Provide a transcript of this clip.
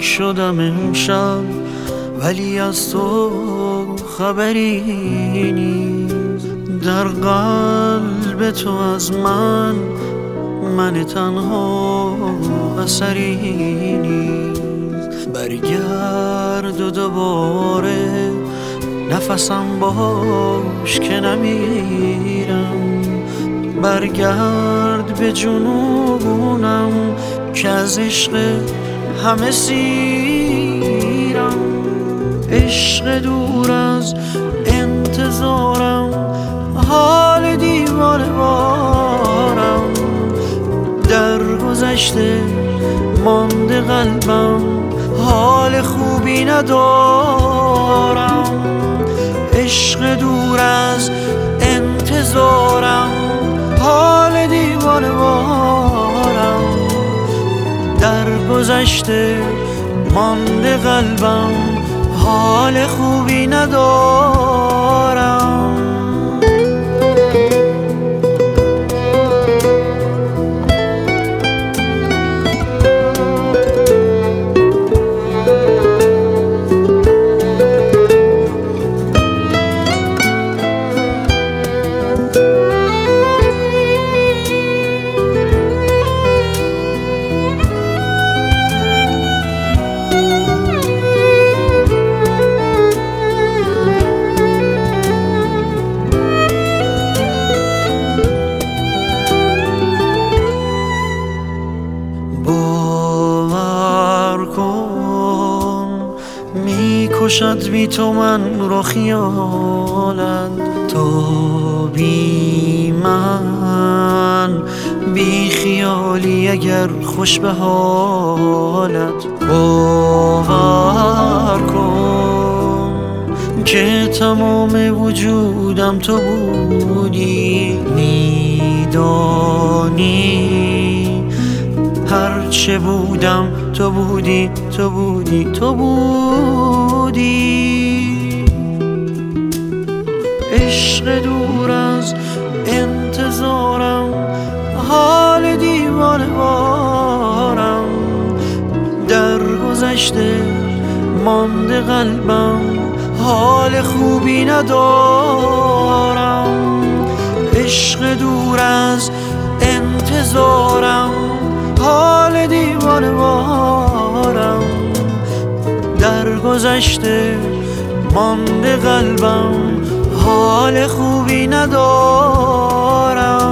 شدم امشب، ولی از تو خبری نیست. در قلب تو از من تنها اثری نیست. برگرد و دوباره نفسم باش که نمیرم. برگرد به جنونم که از عشق همه سیرم. عشق دور از انتظارم، حال دیوانه وارم. در گذشته مانده قلبم، حال خوبی ندارم. عشق دور از انتظارم، حال دیوانه وارم. در گذشته مانده قلبم، حال خوبی ندارم. میکشد بی تو من را خیالت، تو بی من بی خیالی اگر خوش به حالت. باور کن که تمام وجودم تو بودی. میدانی هرچه بودم تو بودی، تو بودی، تو بودی. عشق دور از انتظارم، حال دیوانه وارم. در گذشته مانده قلبم، حال خوبی ندارم. عشق دور از انتظارم، حال دیوانه وارم. در گذشته مانده قلبم، حال خوبی ندارم.